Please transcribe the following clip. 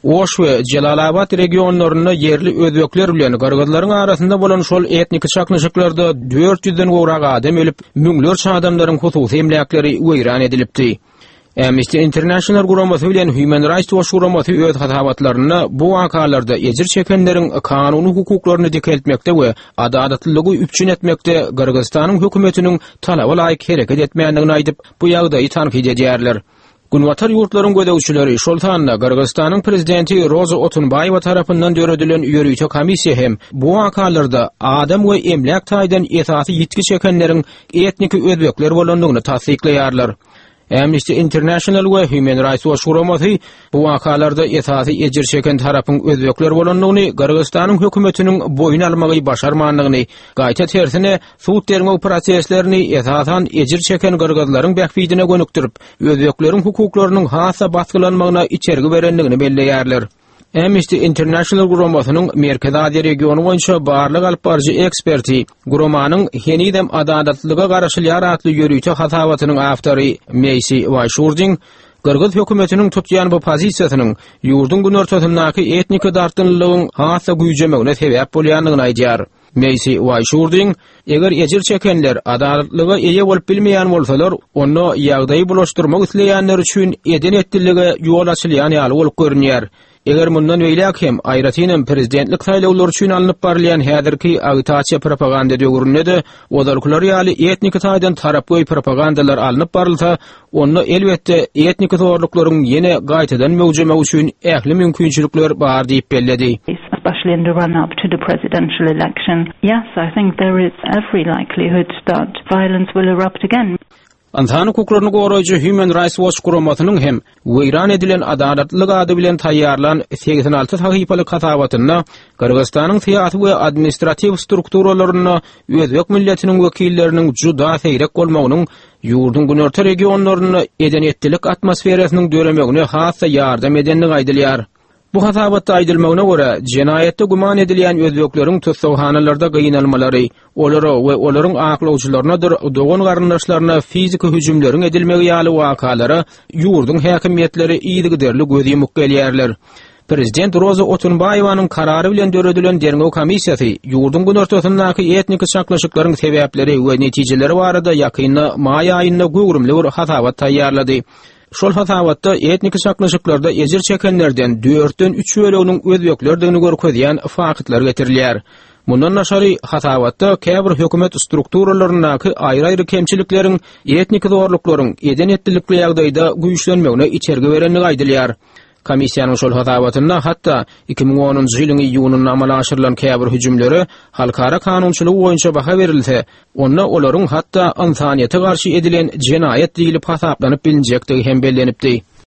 Oş we Celalabad regionlaryna yerli özbekler bilen gargazlaryň arasynda bolan şol etnik çaknyşyklarda 400-den gowrak adam ölüp, müňlerçe adamlaryň hususy emlakleri weýran edilipdi. Amnesty International guramasy bilen Human Rights Watch guramasy öz hatabatlaryny bu wakalarda ejir çekenleriň kanuny hukuklaryny dikeltmekde we adalatlylygy üpçün etmekde Gürgistanyň hökümetiniň talaba laýyk hereket etmeýändigini aýdyp, bu ýagdaýy tanqid edýärler. Günwatar ýurtlaryň gödäwçileri şol tanda Gürgistanyň prezidenti Roza Otunbayewa tarapyndan döredilen ýörüýte komissiýa hem bu wakalarda adam we emlak taýdan esasy ýetki çekenleriň etnik özbekler bolandygyny tasdikleýärler. Amnesty International we Human Rights Watch guramasy bu wakalarda esasy ejir çeken tarapyň özbekler bolandygyny Gürgistanyň hökümetiniň boyun almagy başarmandygyny, gaýta tersine suud terme proseslerini esasan ejir çeken gürgazlaryň bähbidine gönükdirip, özbekleriň hukuklarynyň hasa baskylanmagyna içergi berendigini belleýärler. Amnesty International guramasynyň Merkez Aziýa regiony boýunça barlyk alyp barjy eksperti, guramanyň henidem adalatlyga garaşy ýaratly ýörüýte hatabatynyň awtory Meisi Waşurding, Gürgüz hökümetiniň tutýan bu pozisiýasynyň ýurdun gün ortasyndaky etnik dartynlygyň hasa güýjemegine sebäp bolýandygyny aýdýar. Meisi Waşurding, eger ejir çekenler adalatlyga eýe bolup bilmeýän bolsalar, onu ýagdaýy bulaşdyrmak isleýänler üçin eden etdiligi ýol açylýan ýaly bolup görünýär. Eger mundan öýlek hem aýratynam prezidentlik saýlawlary üçin alınıp barlayan häzirki agitasiýa propaganda döwründe odarklar ýaly etnik taýdan tarapgoý propagandalar alınıp barylsa, onu elbetde etnik zorluklaryň ýene gaýtadan möwjemek üçin ähli mümkinçilikler bar diýip belledi. Especially in the run-up to the presidential election. Yes, I think there is every likelihood that violence will erupt again. Insan hukuklaryny goraýjy Human Rights Watch guramasynyň hem weýran edilen adalatlylyk ady bilen taýýarlan 86 sahypalyk hatabatyna Gürgistanyň syýasy we administrativ strukturalaryna özbek milletiniň wekilleriniň juda seýrek bolmagynyň ýurdun günorta regionlaryny eden etdilik atmosferasynyň döremegine hassa ýardam edendigi aýdylýar. Bu hatabatda aýdylmagyna görä, jenaýetde guman edilýän özbekleriň tutsawhanalarda gynalmalary, olary we olaryň aklawçylaryna dogan garyndaşlaryna fizik hüjümleriň edilmegi ýaly wakalary ýurdun häkimiýetleri iýdigiderli göz ýumuk gelýärler. Prezident Roza Otunbayewaның karary bilen döredilen derňew komissiýasy ýurdun gün ortasyndaky etnik çaklaşyklaryň sebäpleri we netijeleri barada ýakynda maý aýynda göwrümli bir hatabat taýýarlady. Şol hatabatda etnik çaklaşyklarda ejir çekenlerden 4-den 3 böleginiň özbeklerdigini görkezýän fakatlar getirilýär. Mundan naşary hatabatda käbir hökümet strukturalarynyňky aýry-aýry kemçilikleriň, etnik zorluklaryň eden etdilikli ýagdaýda güýçlenmegine içergi berendigi aýdylýar. Komissiýanyň şol hatabatyna hatda 2010-njy ýylyň iýunyna amala aşyrylan käbir hüjümleri halkara kanunçylygy boýunça baha berilse, onda olaryň hatda insaniýete garşy edilen jenaýet diýilip hasaplanyp bilinjektigi hem bellenipdi.